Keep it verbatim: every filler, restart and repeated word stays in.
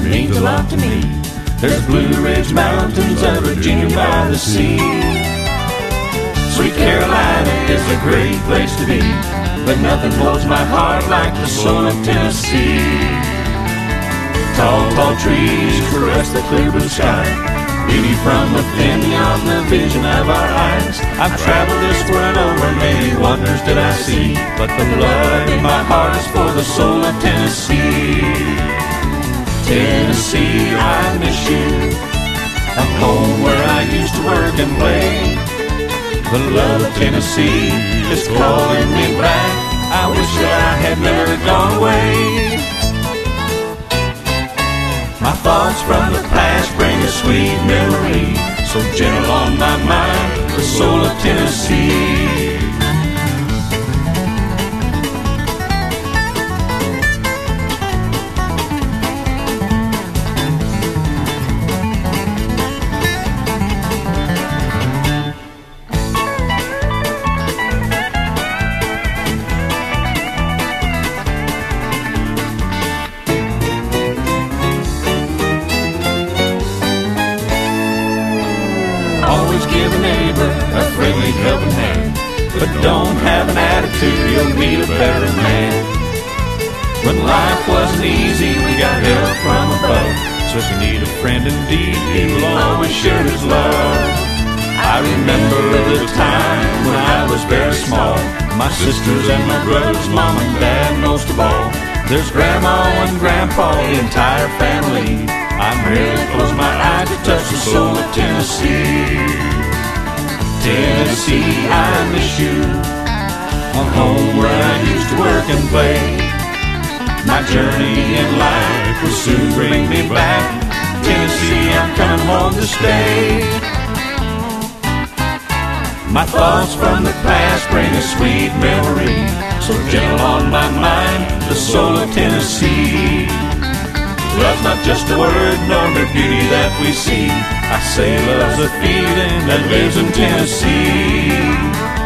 means a lot to me. There's Blue Ridge Mountains of Virginia by the sea. Sweet Carolina is a great place to be, but nothing holds my heart like the soul of Tennessee. Tall, tall trees caress the clear blue sky, beauty from within beyond the vision of our eyes. I've traveled this world over, many wonders did I see, but the love in my heart is for the soul of Tennessee. Tennessee, I miss you, a home where I used to work and play. The love of Tennessee is calling me back. I wish that I had never gone away. My thoughts from the past bring a sweet memory, so gentle on my mind, the soul of Tennessee. Always give a neighbor a friendly helping hand, but don't have an attitude, you'll meet a better man. When life wasn't easy, we got help from above, so if you need a friend indeed, he will always share his love. I remember the time when I was very small, my sisters and my brothers, mom and dad most of all. There's grandma and grandpa, the entire family. I merely close my eyes to touch the soul of Tennessee. Tennessee, I miss you, a home where I used to work and play. My journey in life will soon bring me back. Tennessee, I'm coming home to stay. My thoughts from the past bring a sweet memory, so gentle on my mind, the soul of Tennessee. Love's not just a word, nor the beauty that we see. I say love's a feeling that lives in Tennessee.